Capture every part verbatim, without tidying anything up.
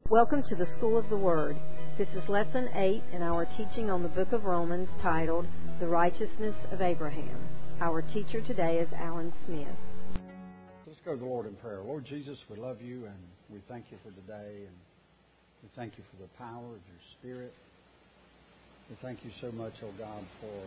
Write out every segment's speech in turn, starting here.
Welcome to the School of the Word. This is Lesson eight in our teaching on the book of Romans titled, The Righteousness of Abraham. Our teacher today is Alan Smith. Let's go to the Lord in prayer. Lord Jesus, we love you and we thank you for today, and we thank you for the power of your Spirit. We thank you so much, oh God, for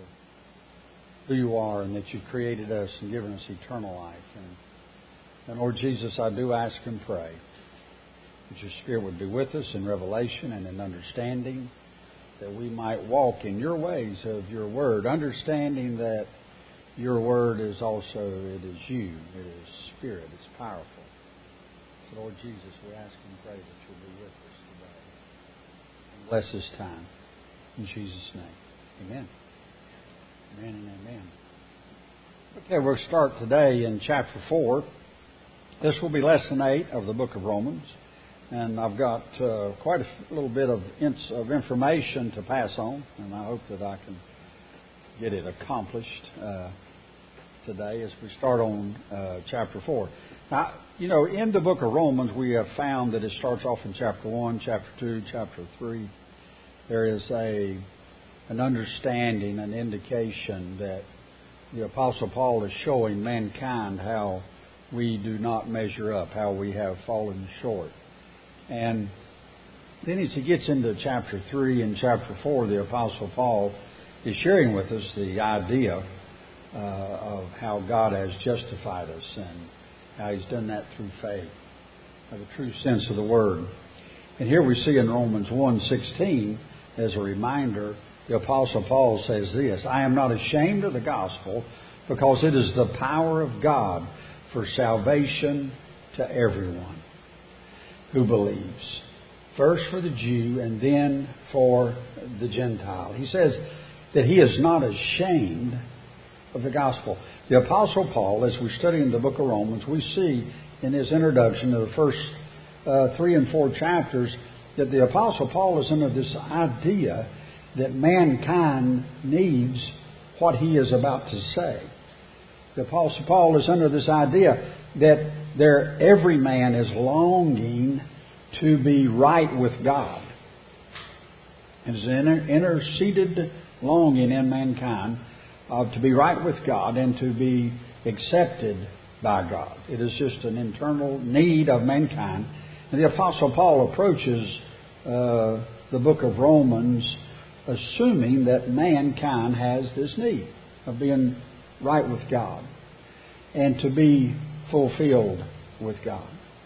who you are and that you've created us and given us eternal life. And, and Lord Jesus, I do ask and pray that your Spirit would be with us in revelation and in understanding, that we might walk in your ways of your word, understanding that your word is also, it is you, it is Spirit, it's powerful. So Lord Jesus, we ask and pray that you'll be with us today. And bless this time. In Jesus' name. Amen. Amen and amen. Okay, we'll start today in chapter four. This will be lesson eight of the book of Romans. And I've got uh, quite a little bit of, ins- of information to pass on, and I hope that I can get it accomplished uh, today as we start on uh, chapter four. Now, you know, in the book of Romans, we have found that it starts off in chapter one, chapter two, chapter three. There is a an understanding, an indication that the Apostle Paul is showing mankind how we do not measure up, how we have fallen short. And then as he gets into chapter three and chapter four, the Apostle Paul is sharing with us the idea uh, of how God has justified us and how he's done that through faith, of the true sense of the word. And here we see in Romans one sixteen, as a reminder, the Apostle Paul says this, I am not ashamed of the gospel, because it is the power of God for salvation to everyone who believes. First for the Jew and then for the Gentile. He says that he is not ashamed of the gospel. The Apostle Paul, as we study in the book of Romans, we see in his introduction to the first uh, three and four chapters that the Apostle Paul is under this idea that mankind needs what he is about to say. The Apostle Paul is under this idea that there every man is longing to be right with God. It is an inter- interceded longing in mankind uh, to be right with God and to be accepted by God. It is just an internal need of mankind. And the Apostle Paul approaches uh, the book of Romans assuming that mankind has this need of being right with God and to be fulfilled with God.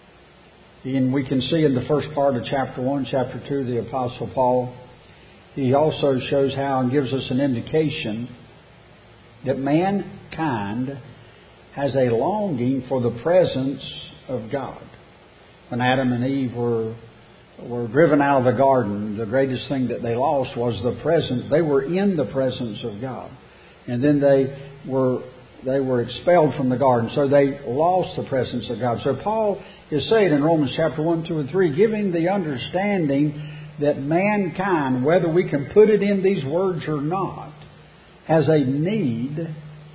And we can see in the first part of chapter one, chapter two, the Apostle Paul, he also shows how and gives us an indication that mankind has a longing for the presence of God. When Adam and Eve were were driven out of the garden, the greatest thing that they lost was the presence. They were in the presence of God. And then they were They were expelled from the garden, so they lost the presence of God. So Paul is saying in Romans chapter one, two, and three, giving the understanding that mankind, whether we can put it in these words or not, has a need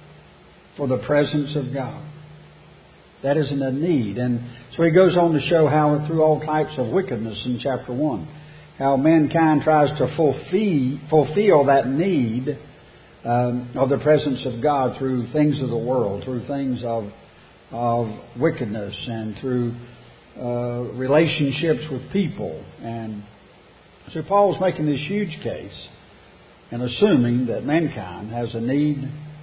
for the presence of God. That isn't a need. And so he goes on to show how through all types of wickedness in chapter one, how mankind tries to fulfill, fulfill that need Um, of the presence of God through things of the world, through things of of wickedness, and through uh, relationships with people. And so Paul's making this huge case and assuming that mankind has a need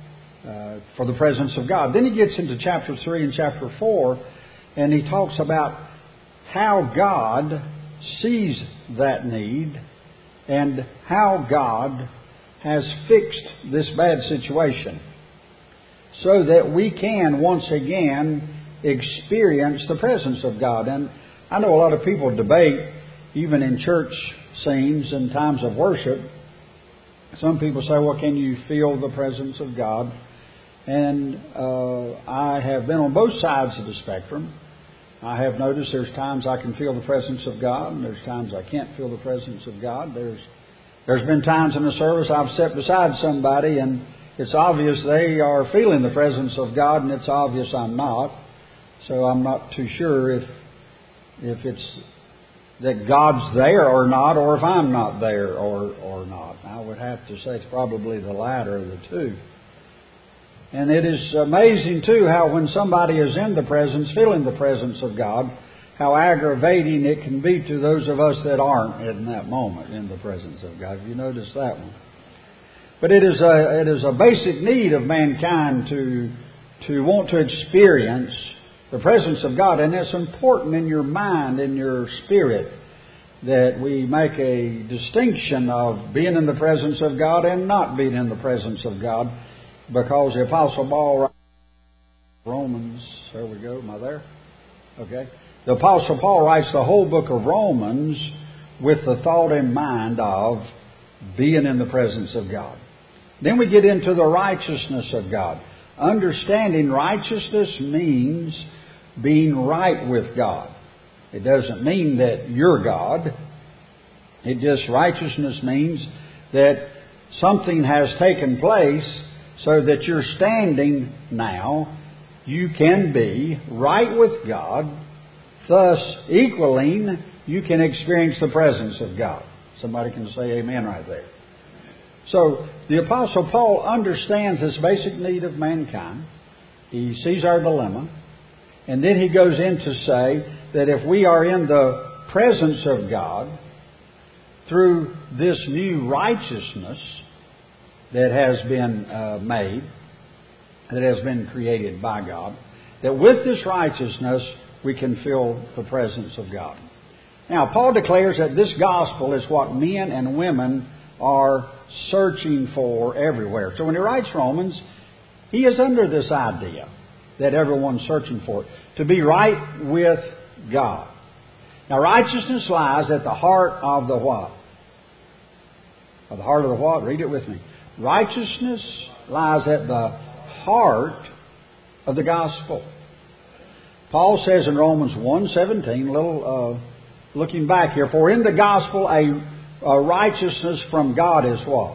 uh, for the presence of God. Then he gets into chapter three and chapter four, and he talks about how God sees that need and how God has fixed this bad situation so that we can once again experience the presence of God. And I know a lot of people debate, even in church scenes and times of worship. Some people say, well, can you feel the presence of God? And uh, I have been on both sides of the spectrum. I have noticed there's times I can feel the presence of God, and there's times I can't feel the presence of God. There's There's been times in the service I've sat beside somebody and it's obvious they are feeling the presence of God, and it's obvious I'm not. So I'm not too sure if if it's that God's there or not, or if I'm not there or, or not. I would have to say it's probably the latter of the two. And it is amazing, too, how when somebody is in the presence, feeling the presence of God, how aggravating it can be to those of us that aren't in that moment in the presence of God. Have you noticed that one? But it is a, it is a basic need of mankind to, to want to experience the presence of God. And it's important in your mind, in your spirit, that we make a distinction of being in the presence of God and not being in the presence of God. Because the Apostle Paul, Romans, there we go, am I there? Okay. The Apostle Paul writes the whole book of Romans with the thought in mind of being in the presence of God. Then we get into the righteousness of God. Understanding righteousness means being right with God. It doesn't mean that you're God. It just, righteousness means that something has taken place so that you're standing now, you can be right with God, thus equaling, you can experience the presence of God. Somebody can say amen right there. So, the Apostle Paul understands this basic need of mankind. He sees our dilemma. And then he goes in to say that if we are in the presence of God, through this new righteousness that has been uh, made, that has been created by God, that with this righteousness we can feel the presence of God. Now, Paul declares that this gospel is what men and women are searching for everywhere. So when he writes Romans, he is under this idea that everyone's searching for it, to be right with God. Now, righteousness lies at the heart of the what? At the heart of the what? Read it with me. Righteousness lies at the heart of the gospel. Paul says in Romans one seventeen, a little uh, looking back here, for in the gospel a, a righteousness from God is what?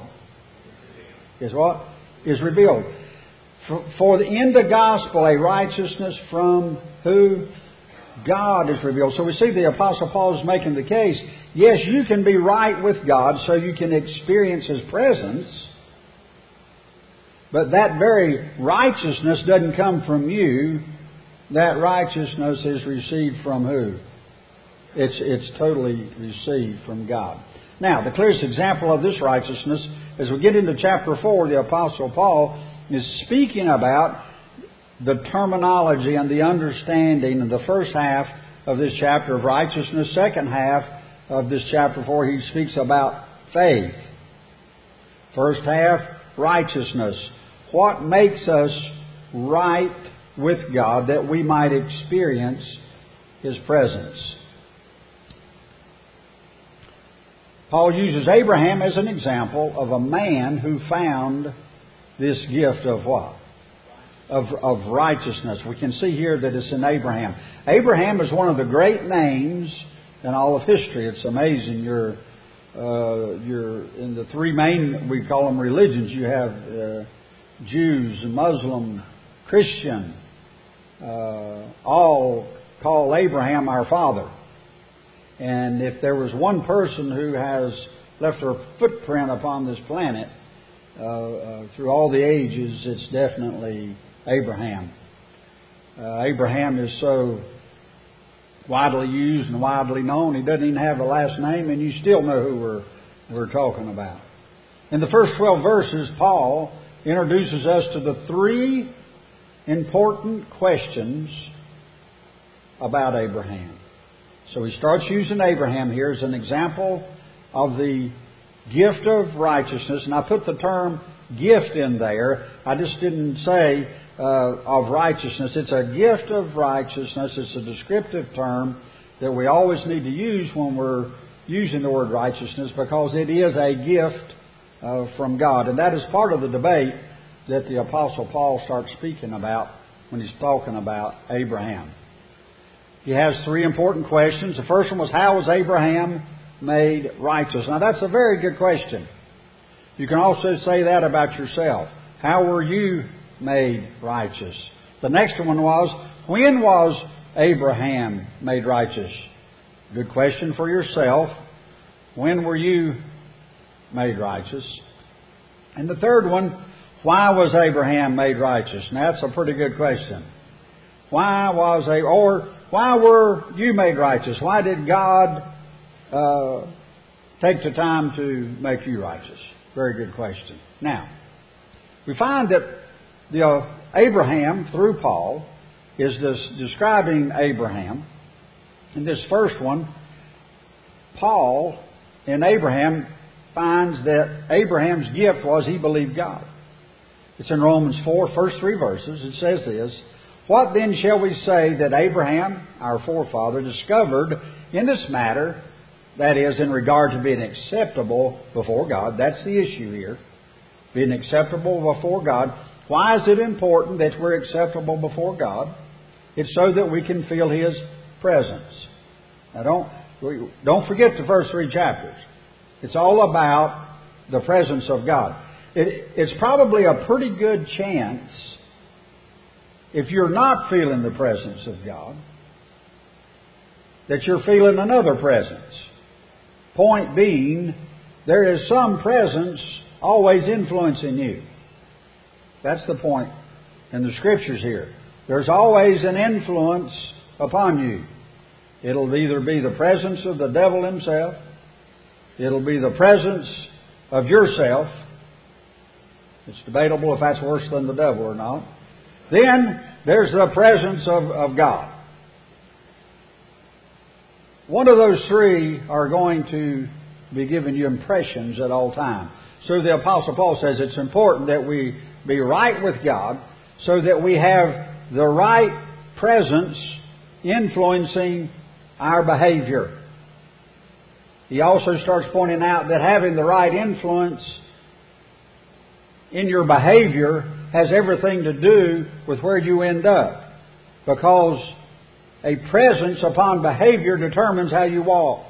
Is what? Is revealed. For, for in the gospel a righteousness from who? God is revealed. So we see the Apostle Paul is making the case, yes, you can be right with God so you can experience His presence. But that very righteousness doesn't come from you. That righteousness is received from who? It's, it's totally received from God. Now, the clearest example of this righteousness, as we get into chapter four, the Apostle Paul is speaking about the terminology and the understanding in the first half of this chapter of righteousness. Second half of this chapter four, he speaks about faith. First half, righteousness. What makes us right with God that we might experience His presence? Paul uses Abraham as an example of a man who found this gift of what? Of, of righteousness. We can see here that it's in Abraham. Abraham is one of the great names in all of history. It's amazing. You're, uh, you're in the three main, we call them religions. You have uh, Jews, Muslim, Christian, uh, all call Abraham our father. And if there was one person who has left her footprint upon this planet uh, uh, through all the ages, it's definitely Abraham. Uh, Abraham is so widely used and widely known, he doesn't even have a last name, and you still know who we're, we're talking about. In the first twelve verses, Paul introduces us to the three important questions about Abraham. So he starts using Abraham here as an example of the gift of righteousness. And I put the term gift in there. I just didn't say uh, of righteousness. It's a gift of righteousness. It's a descriptive term that we always need to use when we're using the word righteousness, because it is a gift uh, from God. And that is part of the debate that the Apostle Paul starts speaking about when he's talking about Abraham. He has three important questions. The first one was, how was Abraham made righteous? Now, that's a very good question. You can also say that about yourself. How were you made righteous? The next one was, when was Abraham made righteous? Good question for yourself. When were you made righteous? And the third one, why was Abraham made righteous? Now that's a pretty good question. Why was a or why were you made righteous? Why did God uh, take the time to make you righteous? Very good question. Now, we find that the uh, Abraham through Paul is this describing Abraham. In this first one, Paul in Abraham finds that Abraham's gift was he believed God. It's in Romans four, first three verses. It says this, "What then shall we say that Abraham, our forefather, discovered in this matter, that is, in regard to being acceptable before God?" That's the issue here. Being acceptable before God. Why is it important that we're acceptable before God? It's so that we can feel His presence. Now don't, don't forget the first three chapters. It's all about the presence of God. It, it's probably a pretty good chance, if you're not feeling the presence of God, that you're feeling another presence. Point being, there is some presence always influencing you. That's the point in the Scriptures here. There's always an influence upon you. It'll either be the presence of the devil himself, it'll be the presence of yourself. It's debatable if that's worse than the devil or not. Then there's the presence of, of God. One of those three are going to be giving you impressions at all times. So the Apostle Paul says it's important that we be right with God so that we have the right presence influencing our behavior. He also starts pointing out that having the right influence in your behavior has everything to do with where you end up. Because a presence upon behavior determines how you walk.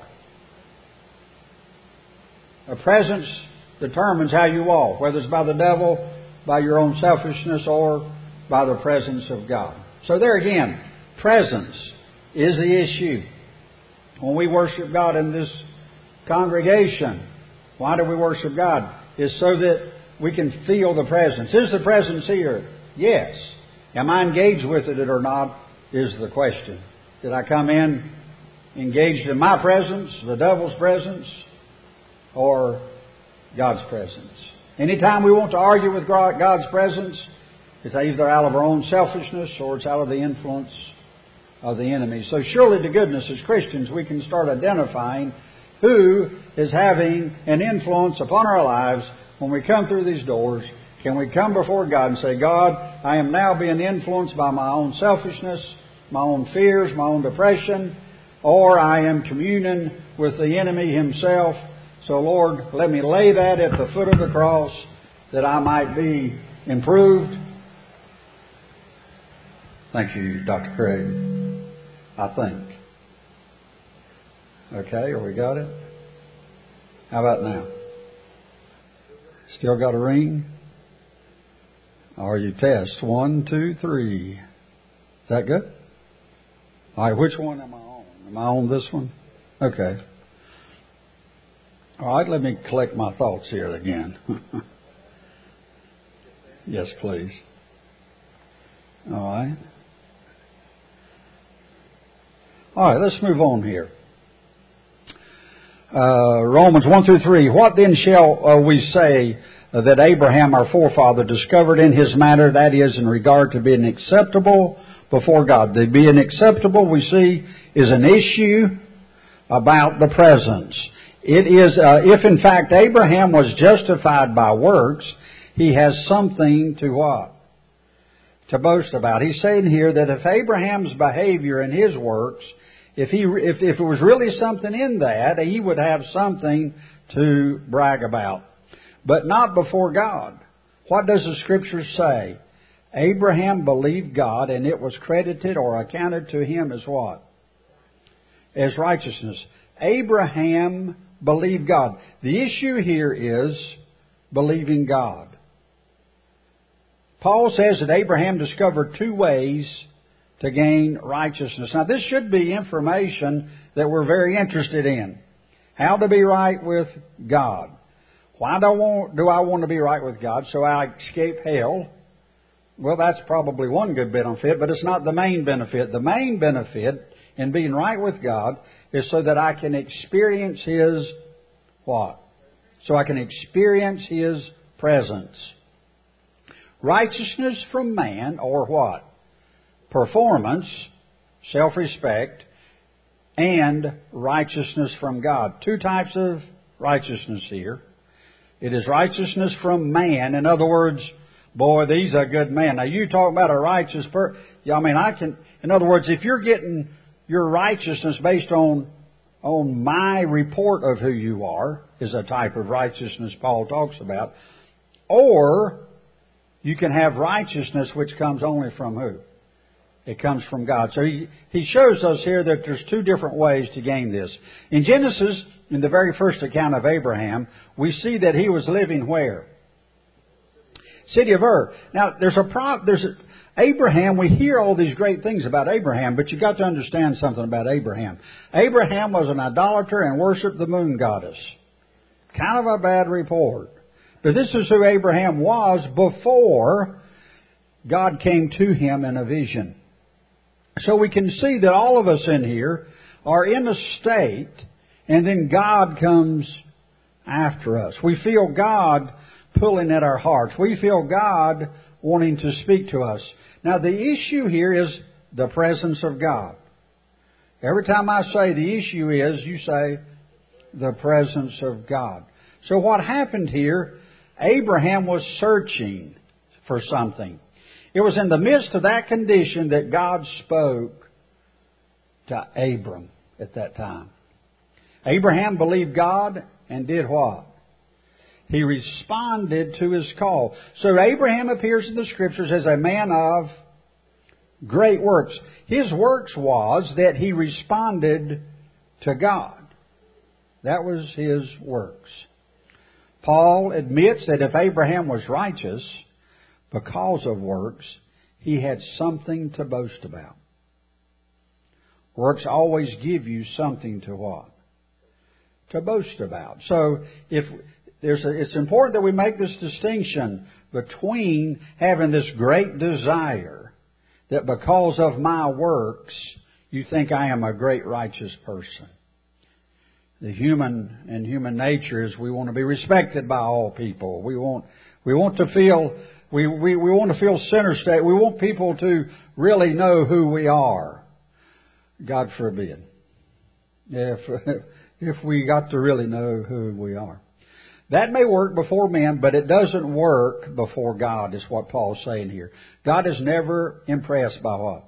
A presence determines how you walk, whether it's by the devil, by your own selfishness, or by the presence of God. So there again, presence is the issue. When we worship God in this congregation, why do we worship God? It's so that we can feel the presence. Is the presence here? Yes. Am I engaged with it or not is the question. Did I come in engaged in my presence, the devil's presence, or God's presence? Anytime we want to argue with God's presence, it's either out of our own selfishness or it's out of the influence of the enemy. So surely to goodness, as Christians, we can start identifying who is having an influence upon our lives when we come through these doors. Can we come before God and say, God, I am now being influenced by my own selfishness, my own fears, my own depression, or I am communing with the enemy himself. So Lord, let me lay that at the foot of the cross that I might be improved. Thank you, Doctor Craig. I think. Okay, we got it? How about now? Still got a ring? Or you test? One, two, three. Is that good? All right, which one am I on? Am I on this one? Okay. All right, let me collect my thoughts here again. Yes, please. All right. All right, let's move on here. Uh, Romans one through three. What then shall uh, we say uh, that Abraham, our forefather, discovered in his matter, that is, in regard to being acceptable before God? The being acceptable, we see, is an issue about the presence. It is, uh, if in fact Abraham was justified by works, he has something to what? To boast about. He's saying here that if Abraham's behavior and his works, if he, if, if it was really something in that, he would have something to brag about. But not before God. What does the Scripture say? Abraham believed God, and it was credited or accounted to him as what? As righteousness. Abraham believed God. The issue here is believing God. Paul says that Abraham discovered two ways to gain righteousness. Now, this should be information that we're very interested in. How to be right with God. Why do I want, do I want to be right with God? So I escape hell. Well, that's probably one good benefit, but it's not the main benefit. The main benefit in being right with God is so that I can experience His what? So I can experience His presence. Righteousness from man, or what? Performance, self-respect, and righteousness from God. Two types of righteousness here. It is righteousness from man. In other words, boy, these are good men. Now, you talk about a righteous person. I mean, I can, in other words, if you're getting your righteousness based on, on my report of who you are, is a type of righteousness Paul talks about. Or you can have righteousness which comes only from who? It comes from God. So he, he shows us here that there's two different ways to gain this. In Genesis, in the very first account of Abraham, we see that he was living where? City of Ur. Now, there's a pro, there's a, Abraham, we hear all these great things about Abraham, but you got to understand something about Abraham. Abraham was an idolater and worshipped the moon goddess. Kind of a bad report. But this is who Abraham was before God came to him in a vision. So we can see that all of us in here are in a state, and then God comes after us. We feel God pulling at our hearts. We feel God wanting to speak to us. Now, the issue here is the presence of God. Every time I say the issue is, you say the presence of God. So what happened here, Abraham was searching for something. It was in the midst of that condition that God spoke to Abram at that time. Abraham believed God and did what? He responded to His call. So Abraham appears in the Scriptures as a man of great works. His works was that he responded to God. That was his works. Paul admits that if Abraham was righteous because of works, he had something to boast about. Works always give you something to what? To boast about. So if there's a, it's important that we make this distinction between having this great desire that because of my works you think I am a great righteous person. The human and human nature is we want to be respected by all people. We want we want to feel we, we, we want to feel center stage. We want people to really know who we are. God forbid. If if we got to really know who we are. That may work before men, but it doesn't work before God, is what Paul's saying here. God is never impressed by what?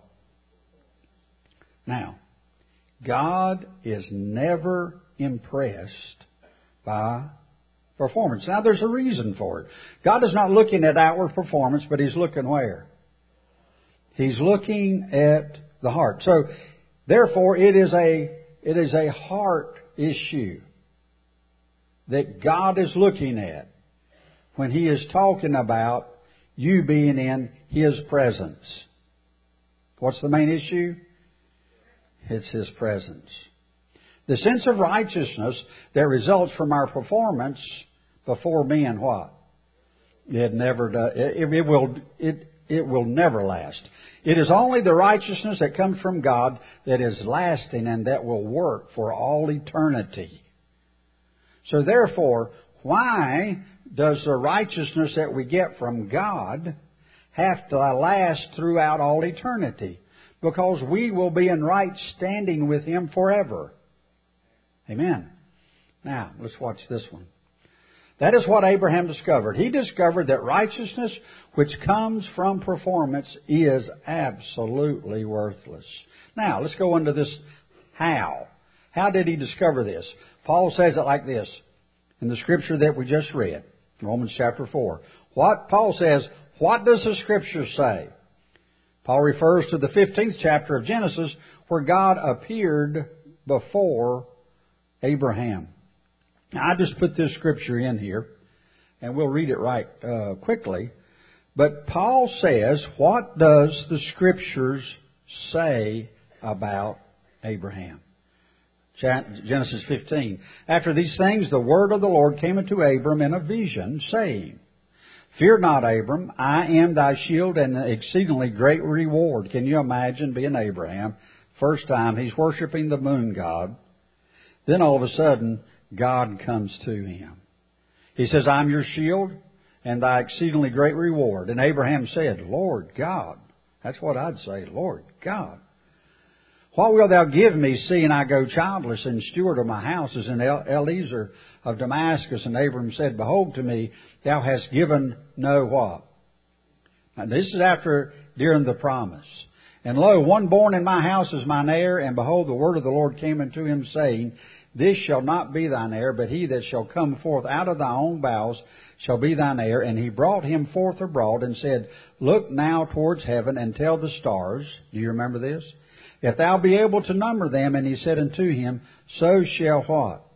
Now, God is never impressed by performance. Now, there's a reason for it. God is not looking at outward performance, but He's looking where? He's looking at the heart. So, therefore, it is a it is a heart issue that God is looking at when He is talking about you being in His presence. What's the main issue? It's His presence. The sense of righteousness that results from our performance before men, what? It never does. It, it will. It it will never last. It is only the righteousness that comes from God that is lasting and that will work for all eternity. So therefore, why does the righteousness that we get from God have to last throughout all eternity? Because we will be in right standing with Him forever. Amen. Now, let's watch this one. That is what Abraham discovered. He discovered that righteousness which comes from performance is absolutely worthless. Now, let's go into this how. How did he discover this? Paul says it like this in the scripture that we just read, Romans chapter four. What Paul says, what does the scripture say? Paul refers to the fifteenth chapter of Genesis where God appeared before Abraham. Now, I just put this scripture in here, and we'll read it right uh, quickly. But Paul says, what does the scriptures say about Abraham? Genesis fifteen. After these things, the word of the Lord came unto Abram in a vision, saying, Fear not, Abram, I am thy shield and exceedingly great reward. Can you imagine being Abraham? First time, he's worshiping the moon god. Then all of a sudden, God comes to him. He says, I'm your shield and thy exceedingly great reward. And Abraham said, Lord God. That's what I'd say, Lord God. What wilt thou give me, seeing I go childless, and steward of my house is in Eliezer of Damascus? And Abram said, Behold to me, thou hast given no what? Now this is after, during the promise. And lo, one born in my house is mine heir, and behold, the word of the Lord came unto him, saying, This shall not be thine heir, but he that shall come forth out of thy own bowels shall be thine heir. And he brought him forth abroad, and said, Look now towards heaven, and tell the stars. Do you remember this? If thou be able to number them. And he said unto him, So shall what?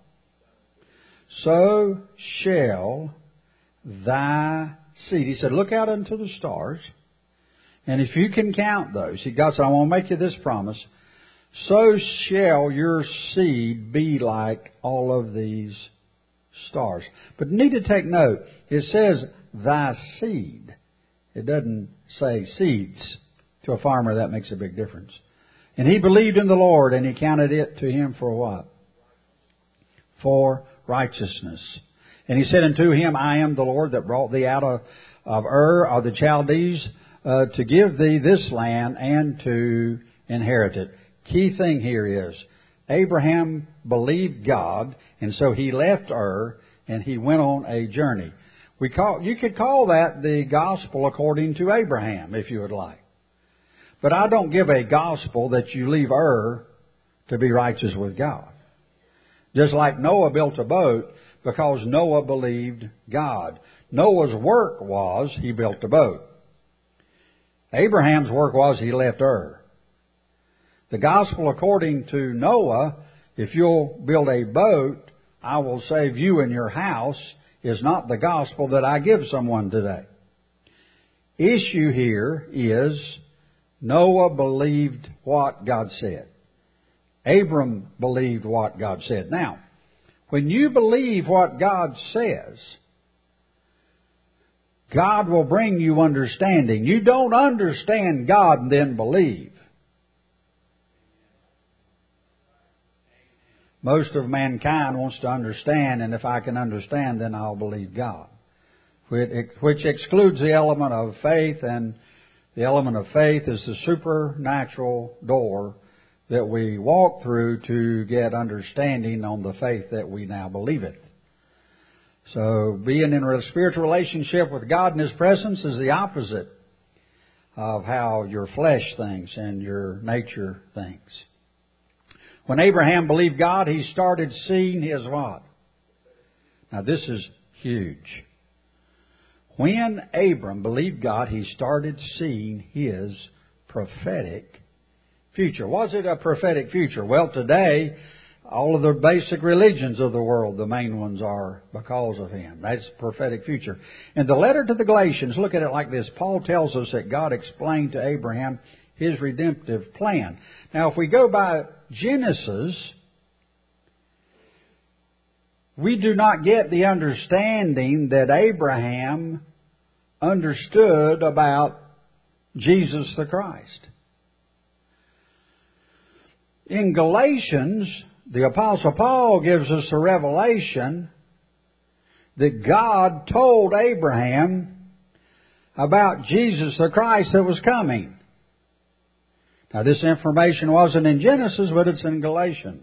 So shall thy seed. He said, Look out unto the stars. And if you can count those, he God said, I want to make you this promise. So shall your seed be like all of these stars. But you need to take note. It says thy seed. It doesn't say seeds. To a farmer, that makes a big difference. And he believed in the Lord, and he counted it to him for what? For righteousness. And he said unto him, I am the Lord that brought thee out of, of Ur of the Chaldees uh, to give thee this land and to inherit it. Key thing here is Abraham believed God, and so he left Ur and he went on a journey. We call you could call that the gospel according to Abraham, if you would like. But I don't give a gospel that you leave Ur to be righteous with God. Just like Noah built a boat because Noah believed God. Noah's work was he built a boat. Abraham's work was he left Ur. The gospel according to Noah, if you'll build a boat, I will save you and your house, is not the gospel that I give someone today. Issue here is Noah believed what God said. Abram believed what God said. Now, when you believe what God says, God will bring you understanding. You don't understand God and then believe. Most of mankind wants to understand, and if I can understand, then I'll believe God. Which excludes the element of faith, and the element of faith is the supernatural door that we walk through to get understanding on the faith that we now believe it. So being in a spiritual relationship with God in His presence is the opposite of how your flesh thinks and your nature thinks. When Abraham believed God, he started seeing his what? Now this is huge. When Abram believed God, he started seeing his prophetic future. Was it a prophetic future? Well, today, all of the basic religions of the world, the main ones are because of him. That's prophetic future. In the letter to the Galatians, look at it like this. Paul tells us that God explained to Abraham His redemptive plan. Now, if we go by Genesis, we do not get the understanding that Abraham understood about Jesus the Christ. In Galatians, the Apostle Paul gives us a revelation that God told Abraham about Jesus the Christ that was coming. Now, this information wasn't in Genesis, but it's in Galatians.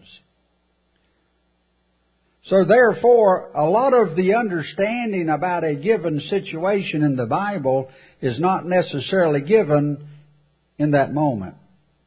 So, therefore, a lot of the understanding about a given situation in the Bible is not necessarily given in that moment.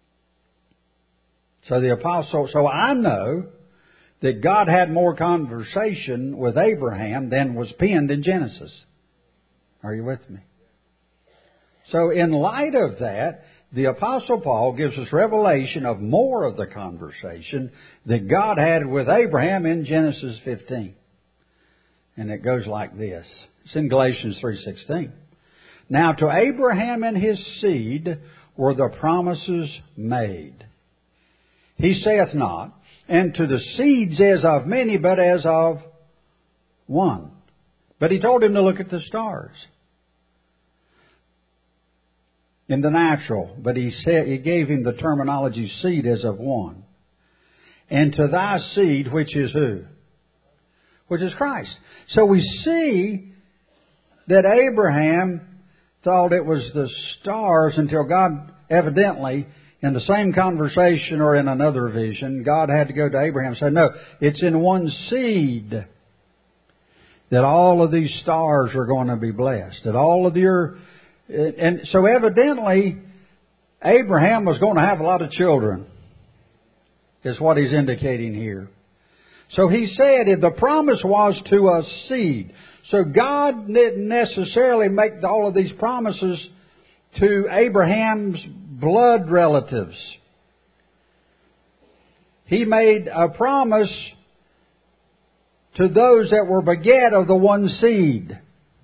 So, the apostle, so I know that God had more conversation with Abraham than was penned in Genesis. Are you with me? So, in light of that, the Apostle Paul gives us revelation of more of the conversation that God had with Abraham in Genesis fifteen. And it goes like this. It's in Galatians three sixteen. Now to Abraham and his seed were the promises made. He saith not, and to the seeds as of many, but as of one. But he told him to look at the stars in the natural. But he said, he gave him the terminology seed as of one. And to thy seed, which is who? Which is Christ. So we see that Abraham thought it was the stars until God evidently, in the same conversation or in another vision, God had to go to Abraham and say, no, it's in one seed that all of these stars are going to be blessed. That all of your... And so evidently, Abraham was going to have a lot of children, is what he's indicating here. So he said, if the promise was to a seed. So God didn't necessarily make all of these promises to Abraham's blood relatives. He made a promise to those that were beget of the one seed.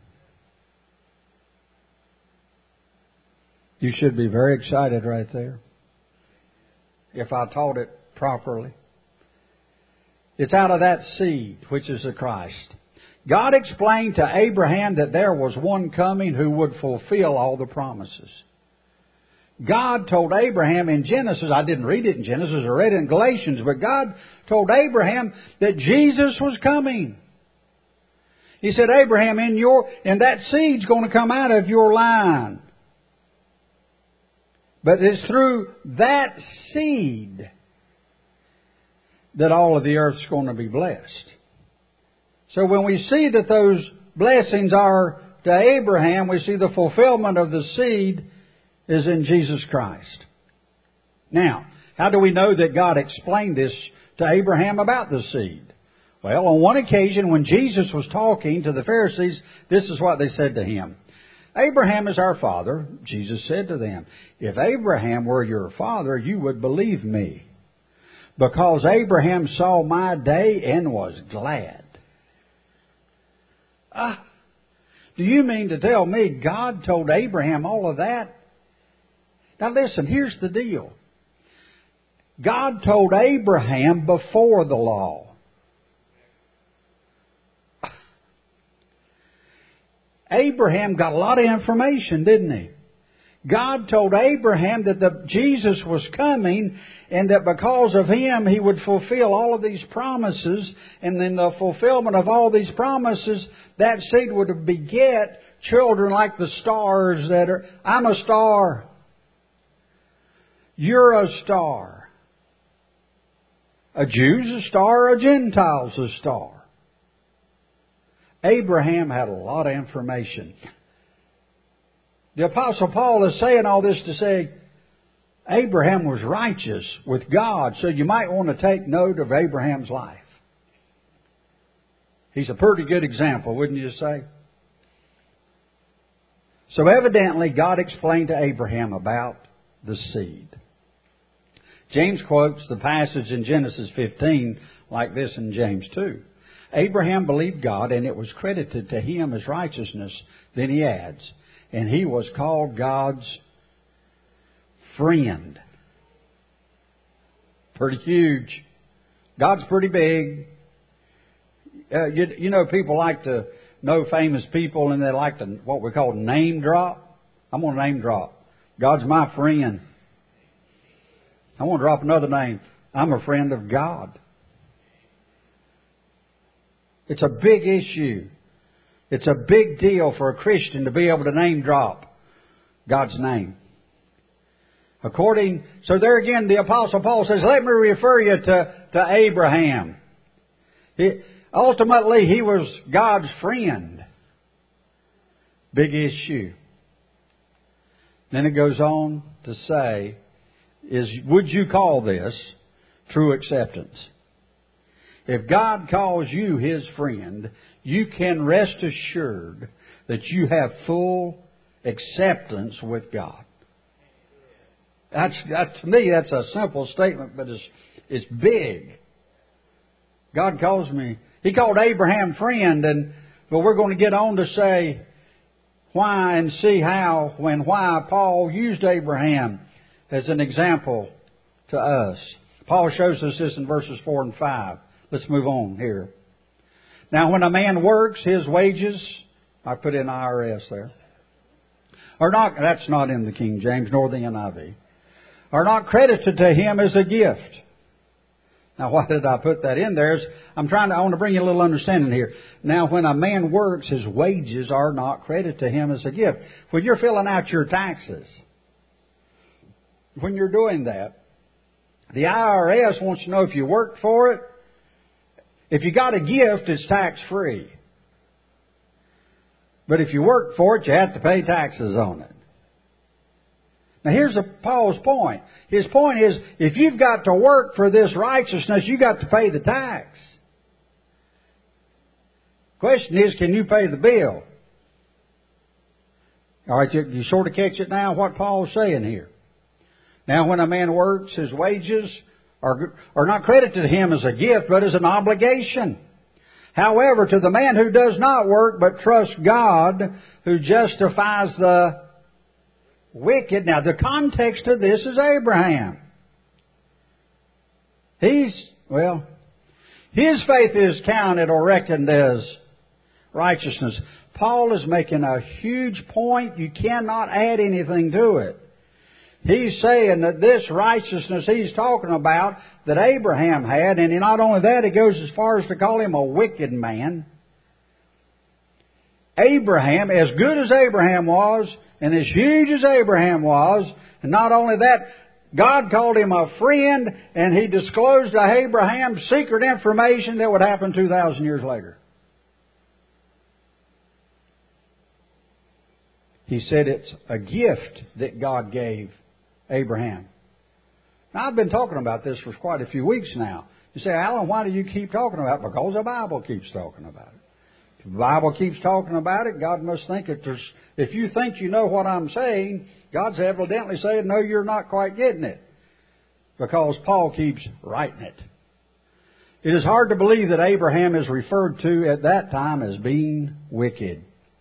You should be very excited right there, if I taught it properly. It's out of that seed, which is the Christ. God explained to Abraham that there was one coming who would fulfill all the promises. God told Abraham in Genesis, I didn't read it in Genesis, I read it in Galatians, but God told Abraham that Jesus was coming. He said, Abraham, in your, and that seed's going to come out of your line. But it's through that seed that all of the earth's going to be blessed. So when we see that those blessings are to Abraham, we see the fulfillment of the seed is in Jesus Christ. Now, how do we know that God explained this to Abraham about the seed? Well, on one occasion when Jesus was talking to the Pharisees, this is what they said to him. Abraham is our father. Jesus said to them, if Abraham were your father, you would believe me, because Abraham saw my day and was glad. Ah, do you mean to tell me God told Abraham all of that? Now listen, here's the deal. God told Abraham before the law. Abraham got a lot of information, didn't he? God told Abraham that the, Jesus was coming, and that because of him he would fulfill all of these promises, and in the fulfillment of all these promises, that seed would beget children like the stars that are... I'm a star. You're a star. A Jew's a star, a Gentile's a star. Abraham had a lot of information. The Apostle Paul is saying all this to say Abraham was righteous with God, so you might want to take note of Abraham's life. He's a pretty good example, wouldn't you say? So evidently God explained to Abraham about the seed. James quotes the passage in Genesis fifteen like this in James two. Abraham believed God, and it was credited to him as righteousness. Then he adds, and he was called God's friend. Pretty huge. God's pretty big. Uh, you, you know, people like to know famous people, and they like to, what we call name drop. I'm going to name drop. God's my friend. I want to drop another name. I'm a friend of God. It's a big issue. It's a big deal for a Christian to be able to name drop God's name. According, so there again, the Apostle Paul says, let me refer you to, to Abraham. He, ultimately, he was God's friend. Big issue. Then it goes on to say, is, would you call this true acceptance? If God calls you His friend, you can rest assured that you have full acceptance with God. That's, that, to me, that's a simple statement, but it's, it's big. God calls me. He called Abraham friend, and but we're going to get on to say why and see how, when why Paul used Abraham as an example to us. Paul shows us this in verses four and five. Let's move on here. Now when a man works, his wages, I put in I R S there, are not, that's not in the King James nor the N I V, are not credited to him as a gift. Now why did I put that in there? Is I'm trying to, I want to bring you a little understanding here. Now when a man works, his wages are not credited to him as a gift. When you're filling out your taxes, when you're doing that, the I R S wants to know if you worked for it. If you got a gift, it's tax-free. But if you work for it, you have to pay taxes on it. Now here's a, Paul's point. His point is, if you've got to work for this righteousness, you've got to pay the tax. Question is, can you pay the bill? All right, you, you sort of catch it now, what Paul's saying here. Now when a man works, his wages are, are not credited to him as a gift, but as an obligation. However, to the man who does not work, but trusts God, who justifies the wicked. Now the context of this is Abraham. He's, well, his faith is counted or reckoned as righteousness. Paul is making a huge point. You cannot add anything to it. He's saying that this righteousness he's talking about that Abraham had, and not only that, he goes as far as to call him a wicked man. Abraham, as good as Abraham was, and as huge as Abraham was, and not only that, God called him a friend, and He disclosed to Abraham secret information that would happen two thousand years later. He said it's a gift that God gave Abraham. Now, I've been talking about this for quite a few weeks now. You say, Alan, why do you keep talking about it? Because the Bible keeps talking about it. If the Bible keeps talking about it, God must think that there's, if you think you know what I'm saying, God's evidently saying, no, you're not quite getting it. Because Paul keeps writing it. It is hard to believe that Abraham is referred to at that time as being wicked.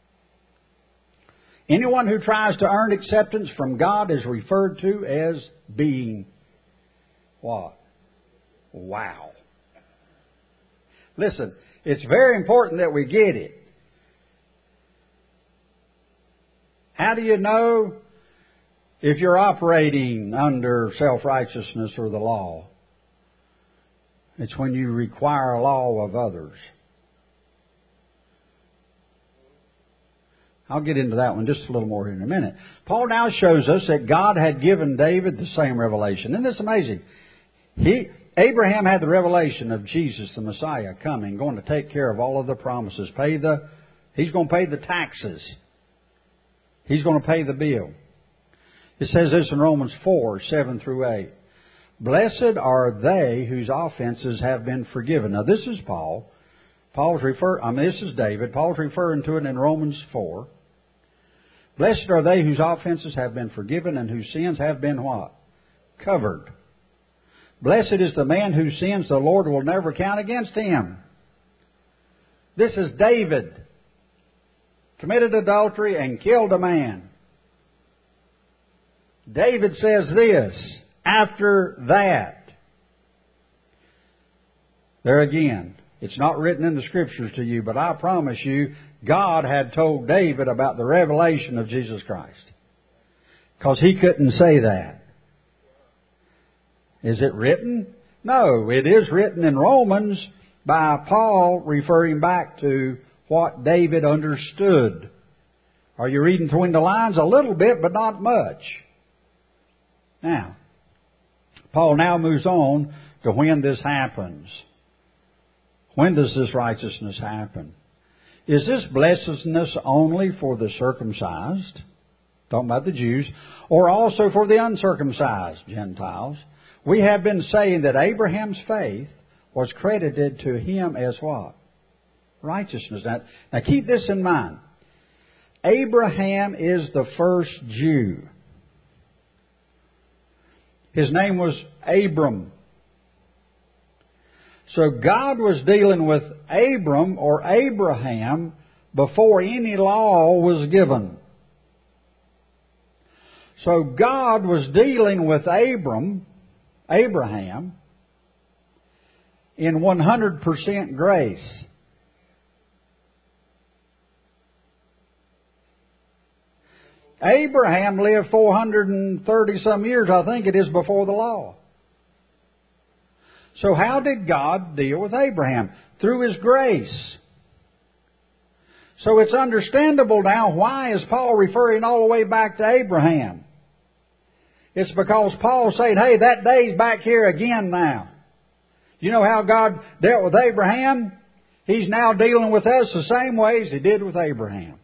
Anyone who tries to earn acceptance from God is referred to as being what? Wow. Listen, it's very important that we get it. How do you know if you're operating under self-righteousness or the law? It's when you require a law of others. I'll get into that one just a little more here in a minute. Paul now shows us that God had given David the same revelation. Isn't this amazing? He, Abraham had the revelation of Jesus, the Messiah, coming, going to take care of all of the promises. Pay the, he's going to pay the taxes. He's going to pay the bill. It says this in Romans four, seven through eight. Blessed are they whose offenses have been forgiven. Now this is Paul. Paul's refer, I mean, this is David. Paul's referring to it in Romans four. Blessed are they whose offenses have been forgiven and whose sins have been what? Covered. Blessed is the man whose sins the Lord will never count against him. This is David. Committed adultery and killed a man. David says this, after that. There again. It's not written in the Scriptures to you, but I promise you, God had told David about the revelation of Jesus Christ. Because he couldn't say that. Is it written? No, it is written in Romans by Paul referring back to what David understood. Are you reading between the lines? A little bit, but not much. Now, Paul now moves on to when this happens. When does this righteousness happen? Is this blessedness only for the circumcised, talking about the Jews, or also for the uncircumcised Gentiles? We have been saying that Abraham's faith was credited to him as what? Righteousness. Now, now keep this in mind. Abraham is the first Jew. His name was Abram. So God was dealing with Abram or Abraham before any law was given. So God was dealing with Abram, Abraham, in one hundred percent grace. Abraham lived four hundred thirty some years, I think it is, before the law. So how did God deal with Abraham? Through His grace. So it's understandable now why is Paul referring all the way back to Abraham. It's because Paul's saying, hey, that day's back here again now. You know how God dealt with Abraham? He's now dealing with us the same way as He did with Abraham.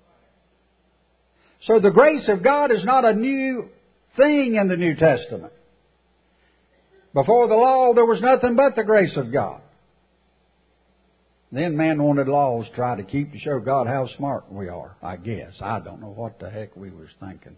So the grace of God is not a new thing in the New Testament. Before the law, there was nothing but the grace of God. Then man wanted laws to try to keep to show God how smart we are, I guess. I don't know what the heck we was thinking.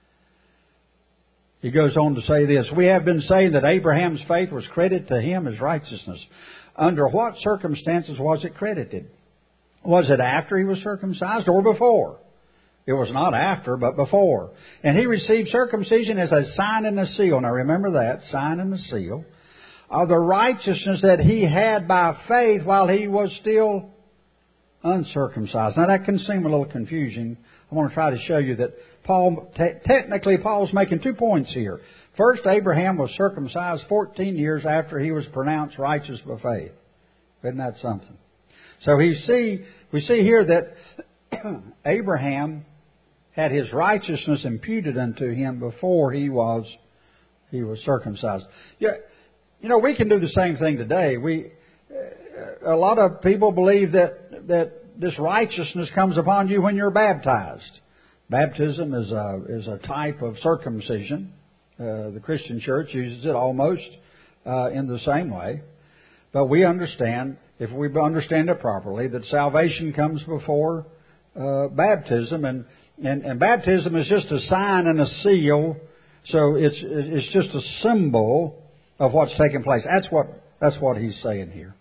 He goes on to say this, we have been saying that Abraham's faith was credited to him as righteousness. Under what circumstances was it credited? Was it after he was circumcised or before? It was not after, but before. And he received circumcision as a sign and a seal. Now remember that, sign and a seal, of the righteousness that he had by faith while he was still uncircumcised. Now that can seem a little confusing. I want to try to show you that Paul, te- technically Paul's making two points here. First, Abraham was circumcised fourteen years after he was pronounced righteous by faith. Isn't that something? So he see, we see here that Abraham had his righteousness imputed unto him before he was he was circumcised. Yeah, you know, we can do the same thing today. We a lot of people believe that that this righteousness comes upon you when you're baptized. Baptism is a is a type of circumcision. Uh, the Christian church uses it almost uh, in the same way. But we understand, if we understand it properly, that salvation comes before uh, baptism, and, and and baptism is just a sign and a seal. So it's it's just a symbol of what's taking place. That's what that's what he's saying here.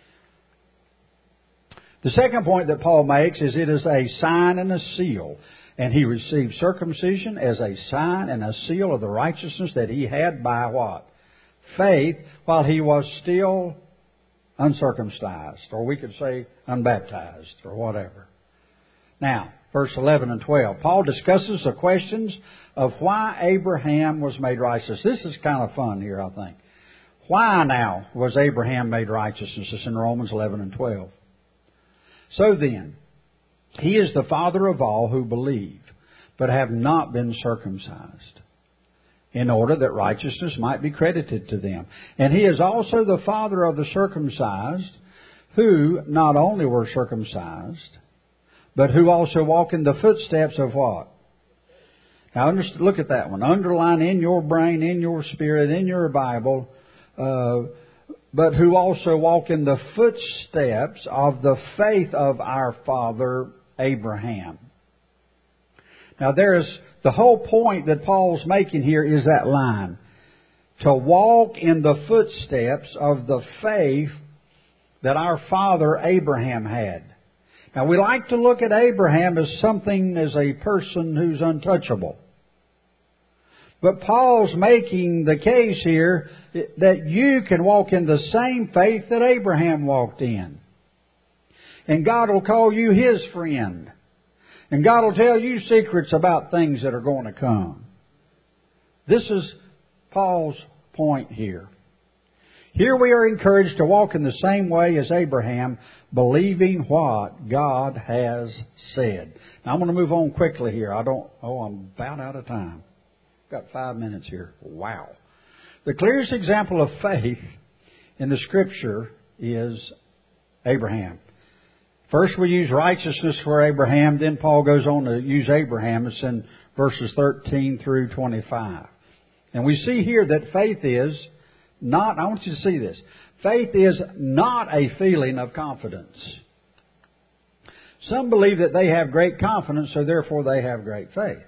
The second point that Paul makes is it is a sign and a seal. And he received circumcision as a sign and a seal of the righteousness that he had by what? Faith, while he was still uncircumcised, or we could say unbaptized, or whatever. Now, verse eleven and twelve. Paul discusses the questions of why Abraham was made righteous. This is kind of fun here, I think. Why now was Abraham made righteous? This is in Romans eleven and twelve. So then, he is the father of all who believe, but have not been circumcised, in order that righteousness might be credited to them. And he is also the father of the circumcised, who not only were circumcised, but who also walk in the footsteps of what? Now look at that one. Underline in your brain, in your spirit, in your Bible, uh, but who also walk in the footsteps of the faith of our father Abraham. Now there's the whole point that Paul's making here is that line. To walk in the footsteps of the faith that our father Abraham had. Now we like to look at Abraham as something, as a person who's untouchable. But Paul's making the case here that you can walk in the same faith that Abraham walked in. And God will call you His friend. And God will tell you secrets about things that are going to come. This is Paul's point here. Here we are encouraged to walk in the same way as Abraham, believing what God has said. Now I'm going to move on quickly here. I don't, oh, I'm about out of time. Got five minutes here. Wow. The clearest example of faith in the Scripture is Abraham. First we use righteousness for Abraham, then Paul goes on to use Abraham. It's in verses thirteen through twenty-five. And we see here that faith is not, I want you to see this, faith is not a feeling of confidence. Some believe that they have great confidence, so therefore they have great faith.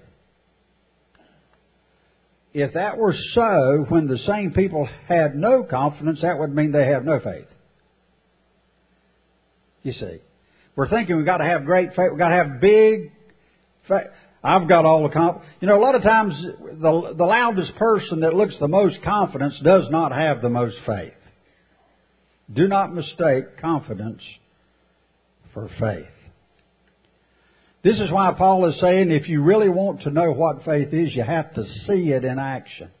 If that were so, when the same people had no confidence, that would mean they have no faith. You see. We're thinking we've got to have great faith. We've got to have big faith. I've got all the conf- You know, a lot of times the, the loudest person that looks the most confidence does not have the most faith. Do not mistake confidence for faith. This is why Paul is saying if you really want to know what faith is, you have to see it in action.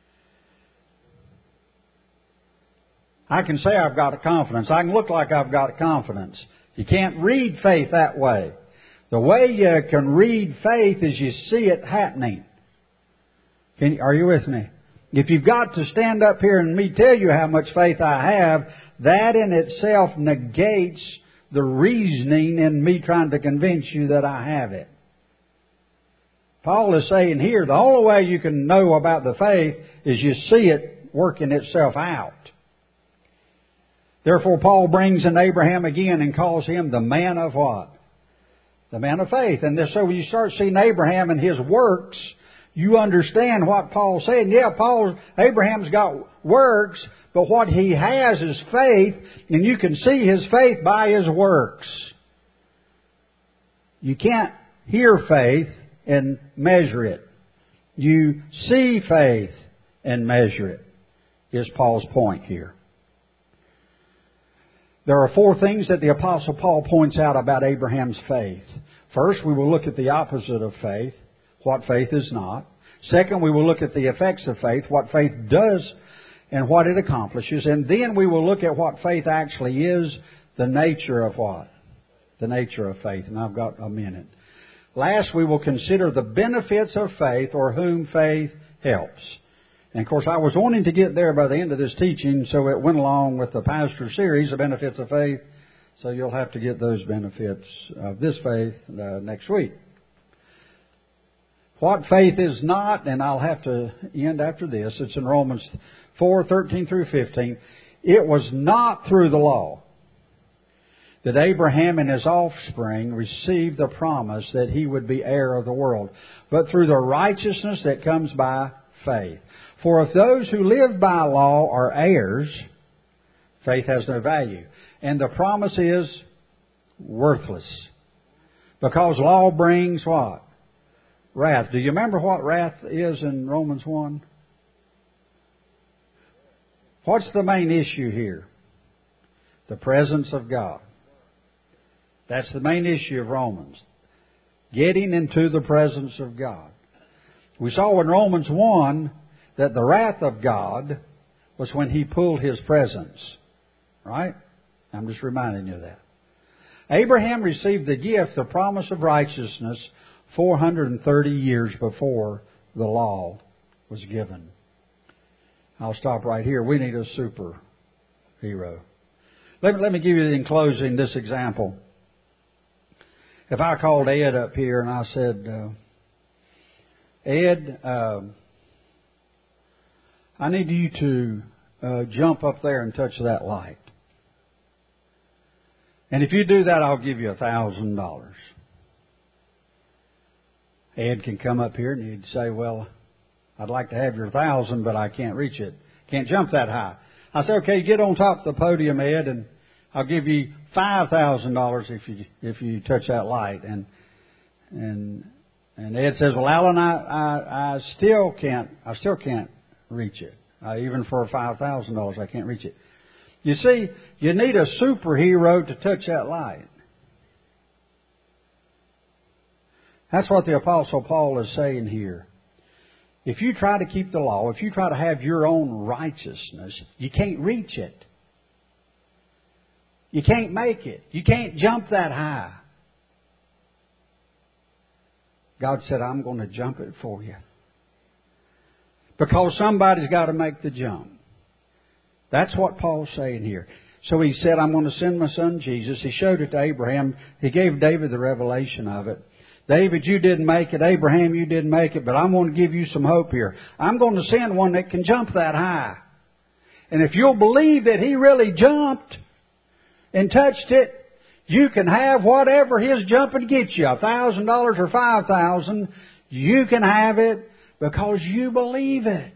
I can say I've got a confidence. I can look like I've got a confidence. You can't read faith that way. The way you can read faith is you see it happening. Can you, are you with me? If you've got to stand up here and me tell you how much faith I have, that in itself negates the reasoning in me trying to convince you that I have it. Paul is saying here, the only way you can know about the faith is you see it working itself out. Therefore, Paul brings in Abraham again and calls him the man of what? The man of faith. And so when you start seeing Abraham and his works, you understand what Paul's saying. Yeah, Paul, Abraham's got works, but what he has is faith, and you can see his faith by his works. You can't hear faith and measure it. You see faith and measure it, is Paul's point here. There are four things that the Apostle Paul points out about Abraham's faith. First, we will look at the opposite of faith, what faith is not. Second, we will look at the effects of faith, what faith does and what it accomplishes. And then we will look at what faith actually is, the nature of what? The nature of faith. And I've got a minute. Last, we will consider the benefits of faith or whom faith helps. And of course, I was wanting to get there by the end of this teaching, so it went along with the pastor series, the benefits of faith. So you'll have to get those benefits of this faith uh, next week. What faith is not, and I'll have to end after this. It's in Romans four, thirteen through fifteen. It was not through the law that Abraham and his offspring received the promise that he would be heir of the world, but through the righteousness that comes by faith. For if those who live by law are heirs, faith has no value. And the promise is worthless. Because law brings what? Wrath. Do you remember what wrath is in Romans one? What's the main issue here? The presence of God. That's the main issue of Romans. Getting into the presence of God. We saw in Romans one that the wrath of God was when He pulled His presence. Right? I'm just reminding you of that. Abraham received the gift, the promise of righteousness, four hundred thirty years before the law was given. I'll stop right here. We need a superhero. Let me, let me give you in closing this example. If I called Ed up here and I said, uh, Ed, uh, I need you to uh, jump up there and touch that light. And if you do that, I'll give you a thousand dollars. Ed can come up here and he'd say, well, I'd like to have your thousand, but I can't reach it. Can't jump that high. I say, okay, get on top of the podium, Ed, and I'll give you five thousand dollars if you if you touch that light. And and and Ed says, well, Alan, I I, I still can't I still can't reach it. Uh, even for five thousand dollars, I can't reach it. You see, you need a superhero to touch that light. That's what the Apostle Paul is saying here. If you try to keep the law, if you try to have your own righteousness, you can't reach it. You can't make it. You can't jump that high. God said, I'm going to jump it for you. Because somebody's got to make the jump. That's what Paul's saying here. So he said, I'm going to send my son Jesus. He showed it to Abraham. He gave David the revelation of it. David, you didn't make it. Abraham, you didn't make it. But I'm going to give you some hope here. I'm going to send one that can jump that high. And if you'll believe that he really jumped and touched it, you can have whatever his jumping gets you, a thousand dollars or five thousand. You can have it because you believe it.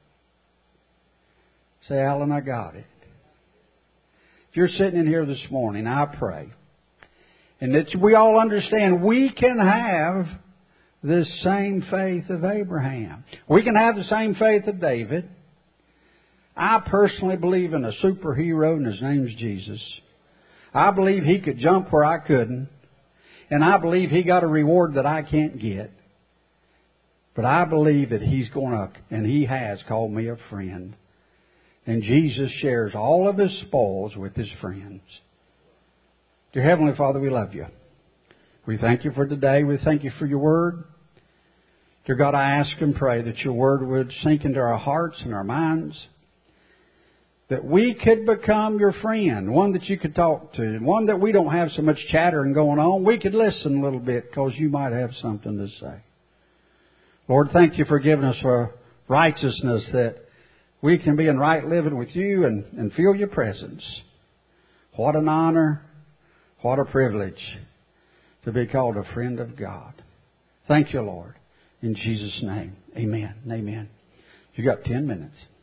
Say, Alan, I got it. If you're sitting in here this morning, I pray, and that we all understand we can have this same faith of Abraham. We can have the same faith of David. I personally believe in a superhero, and his name's Jesus. I believe he could jump where I couldn't. And I believe he got a reward that I can't get. But I believe that he's going to, and he has called me a friend. And Jesus shares all of his spoils with his friends. Dear Heavenly Father, we love you. We thank you for today. We thank you for your word. Dear God, I ask and pray that your word would sink into our hearts and our minds. That we could become your friend, one that you could talk to, one that we don't have so much chattering going on. We could listen a little bit because you might have something to say. Lord, thank you for giving us a righteousness that we can be in right living with you and, and feel your presence. What an honor, what a privilege to be called a friend of God. Thank you, Lord. In Jesus' name, amen and amen. You got ten minutes.